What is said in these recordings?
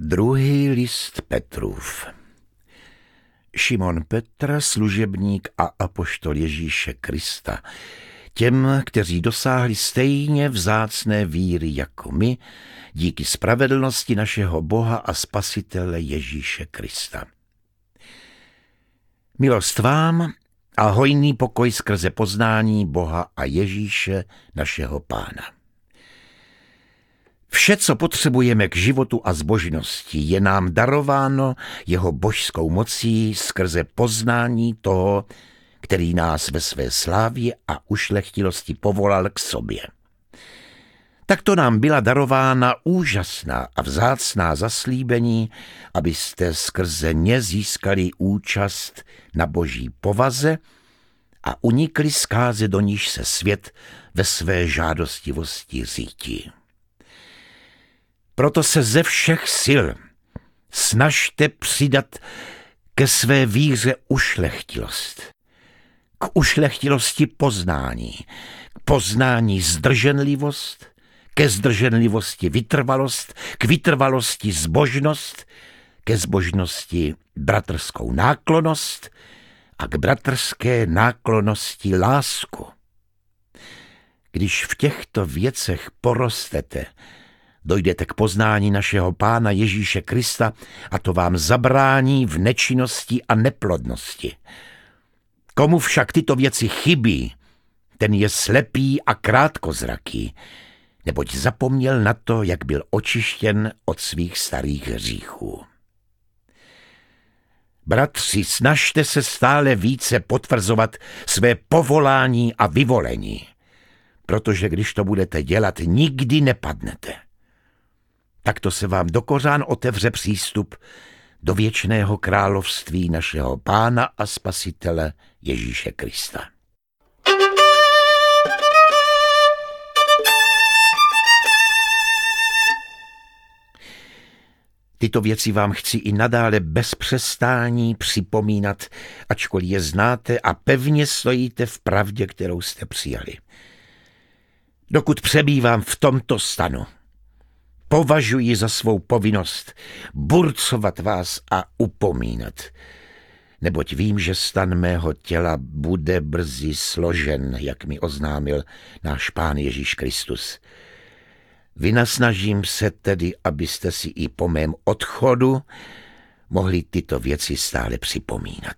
Druhý list Petrův. Šimon Petr, služebník a apoštol Ježíše Krista, těm, kteří dosáhli stejně vzácné víry jako my, díky spravedlnosti našeho Boha a Spasitele Ježíše Krista. Milost vám a hojný pokoj skrze poznání Boha a Ježíše, našeho Pána. Vše, co potřebujeme k životu a zbožnosti, je nám darováno jeho božskou mocí skrze poznání toho, který nás ve své slávě a ušlechtilosti povolal k sobě. Takto nám byla darována úžasná a vzácná zaslíbení, abyste skrze ně získali účast na boží povaze a unikli zkáze, do níž se svět ve své žádostivosti řítí. Proto se ze všech sil snažte přidat ke své víře ušlechtilost. K ušlechtilosti poznání, k poznání zdrženlivost, ke zdrženlivosti vytrvalost, k vytrvalosti zbožnost, ke zbožnosti bratrskou náklonnost a k bratrské náklonnosti lásku. Když v těchto věcech porostete, dojdete k poznání našeho Pána Ježíše Krista a to vám zabrání v nečinnosti a neplodnosti. Komu však tyto věci chybí, ten je slepý a krátkozraký, neboť zapomněl na to, jak byl očištěn od svých starých hříchů. Bratři, snažte se stále více potvrzovat své povolání a vyvolení, protože když to budete dělat, nikdy nepadnete. Takto se vám do kořán otevře přístup do věčného království našeho Pána a Spasitele Ježíše Krista. Tyto věci vám chci i nadále bez přestání připomínat, ačkoliv je znáte a pevně stojíte v pravdě, kterou jste přijali. Dokud přebývám v tomto stanu, považuji za svou povinnost burcovat vás a upomínat, neboť vím, že stan mého těla bude brzy složen, jak mi oznámil náš Pán Ježíš Kristus. Vynasnažím se tedy, abyste si i po mém odchodu mohli tyto věci stále připomínat.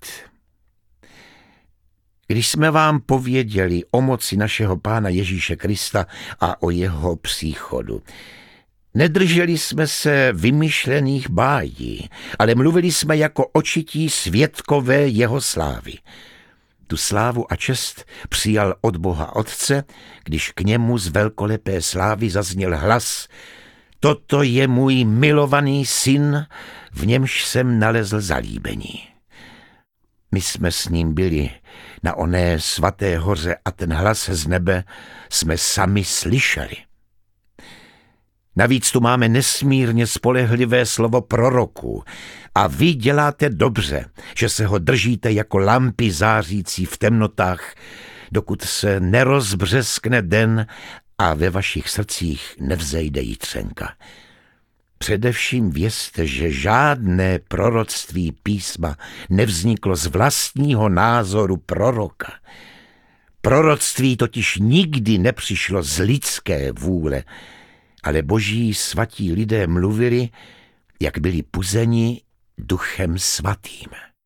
Když jsme vám pověděli o moci našeho Pána Ježíše Krista a o jeho příchodu, nedrželi jsme se vymyšlených bájí, ale mluvili jsme jako očití svědkové jeho slávy. Tu slávu a čest přijal od Boha Otce, když k němu z velkolepé slávy zazněl hlas: Toto je můj milovaný syn, v němž jsem nalezl zalíbení. My jsme s ním byli na oné svaté hoře a ten hlas z nebe jsme sami slyšeli. Navíc tu máme nesmírně spolehlivé slovo proroků a vy děláte dobře, že se ho držíte jako lampy zářící v temnotách, dokud se nerozbřeskne den a ve vašich srdcích nevzejde jitřenka. Především vězte, že žádné proroctví písma nevzniklo z vlastního názoru proroka. Proroctví totiž nikdy nepřišlo z lidské vůle, ale boží svatí lidé mluvili, jak byli puzeni Duchem Svatým.